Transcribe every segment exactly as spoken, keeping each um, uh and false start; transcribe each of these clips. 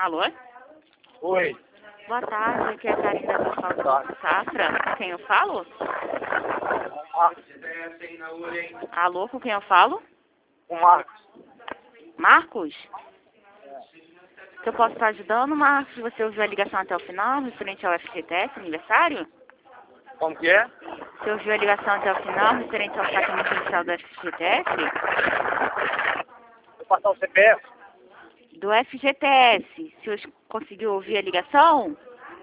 Alô? Oi. Boa tarde, aqui é a Karina da Falta Safra. Com quem eu falo? Alô, com quem eu falo? O Marcos. Marcos? Se eu posso estar ajudando, Marcos, você ouviu a ligação até o final, referente ao F G T S, aniversário? Como que é? Você ouviu a ligação até o final, referente ao tratamento inicial do F G T S? Vou passar o C P F. Do F G T S. Se você conseguiu ouvir a ligação?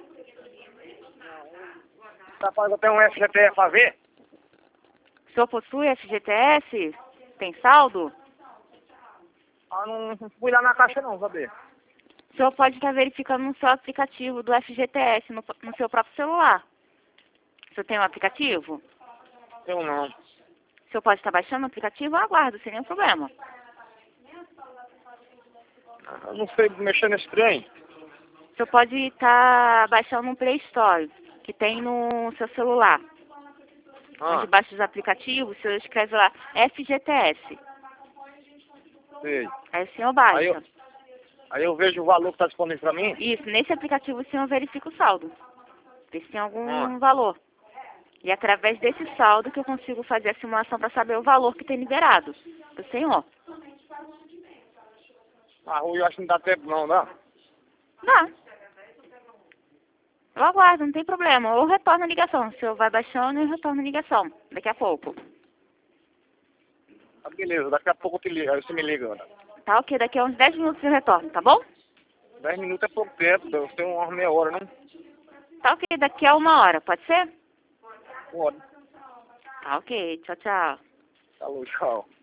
Tá falando que eu tenho um F G T F a ver? O senhor possui F G T S? Tem saldo? Ah, não, não fui lá na caixa não, saber. O senhor pode estar verificando no seu aplicativo do F G T S, no, no seu próprio celular. O senhor tem um aplicativo? Eu não. O senhor pode estar baixando o aplicativo? Eu aguardo, sem nenhum problema. Eu não sei mexer nesse trem. O senhor pode estar baixando um Play Store, que tem no seu celular. Ah, Onde baixa os aplicativos, o senhor escreve lá F G T S. sei. Aí o senhor baixa. Aí eu, aí eu vejo o valor que está disponível para mim. Isso, nesse aplicativo o senhor verifica o saldo. Vê se tem algum Ah. valor. E é através desse saldo que eu consigo fazer a simulação para saber o valor que tem liberado do senhor. Na rua eu acho que não dá tempo não, dá? Dá. Eu aguardo, não tem problema. Ou retorna a ligação. O senhor vai baixando e retorna a ligação. Daqui a pouco. Ah, beleza, daqui a pouco eu te ligo, aí você me liga. Tá ok, daqui a uns dez minutos eu retorno, tá bom? Dez minutos é pouco tempo, eu tenho uma meia hora, não? Tá ok, daqui a uma hora, pode ser? Pode. Tá ok, tchau, tchau. Falou, tchau.